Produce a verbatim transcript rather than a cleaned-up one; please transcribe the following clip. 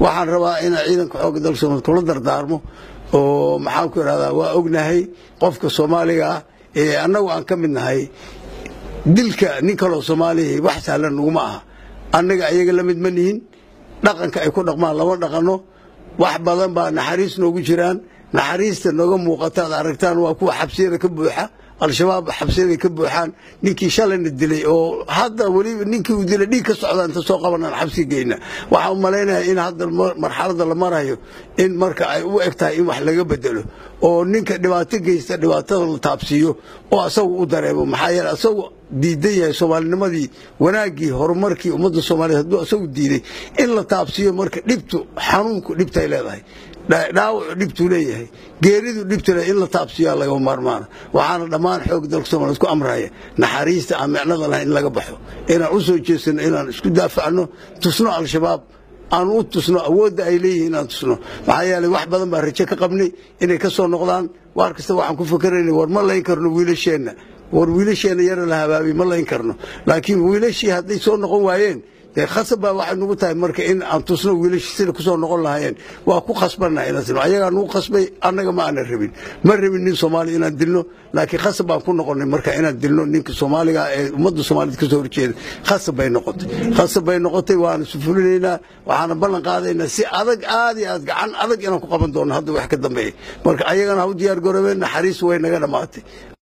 waxaan rabaa in ciidanka xoogga dalka Soomaaliyeed kula dardaarmo oo maxaan ku yiraahdaa waa ognahay qofka Soomaaliga ah ee annagu aan ka mid nahay dilka nin kale oo Soomaaliyeed wax sahlan ugu ma aha annaga ayaga la mid ma nihin dhaqanka ay ku dhaqmaan laba dhaqano wax badan baa naxariis noogu jiraan naxariista nooga muuqata aragtaan waa kuwa xabsiyada ka buuxa al-shabaab xabsiyada ka buuxaan ninkii shalayna dilay oo hadda wali ninkii uu dilay dhig ka socdaan inta soo qabanaan xabsi geeyna waxa uu maleeyahay in hadda marxaladda la marayo in marka ay u egtahay in wax laga bedelo oo ninka dhibaato geysta dhibaatada la taabsiyo oo asagu u dareemo maxaa yeelay asagu diiday yahay Soomaalinimadii wanaagii horumarkii ummadda Soomaaliyeed hadduu asagu diiday in la taabsiyo marka dhibtu xanuunku dhibtay leedahay dhaawac dhibtu leeyahay geeridu dhibtu leeyahay in la taabsiyo laga maarmaan waxaana dhamaan xoog dalka Soomaaliyeed ku amraya naxariista amnada lahayn in laga baxo inaan u soo jeesano inaan isku daafacno tusno al-shabaab aan u tusno awoodda ay leeyihiin aan tusno maxaa yeelay wax badan baa rajo ka qabnay inay ka soo noqdaan waar kasta waxaan ku fakaraynay war ma layn karno wiilasheena war wiilasheena yar la habaabi ma layn karno laakiin wiilashii hadday soo noqon waayeen khasab baa waxa nagu tahay marka in aan tusno wiilashii sida ku soo noqon lahaayeen waa ku khasbanaa inaan sino ayaga nagu khasbay annaga ma aan rabin ma rabin nin Soomaali inaan dilno laakiin khasab baan ku noqonay marka inaan dilno ninka Soomaaliga ee ummadda Soomaaliyeed ka soo horjeeda khasab bay noqotay khasab bay noqotay waan sufulineynaa waxaan ballan qaadaynaa si adag aad iyo aad gacan adag inaan ku qaban doono hadda wax ka dambeeyay marka ayagana u diyaar garoobeen naxariis way naga dhamaatay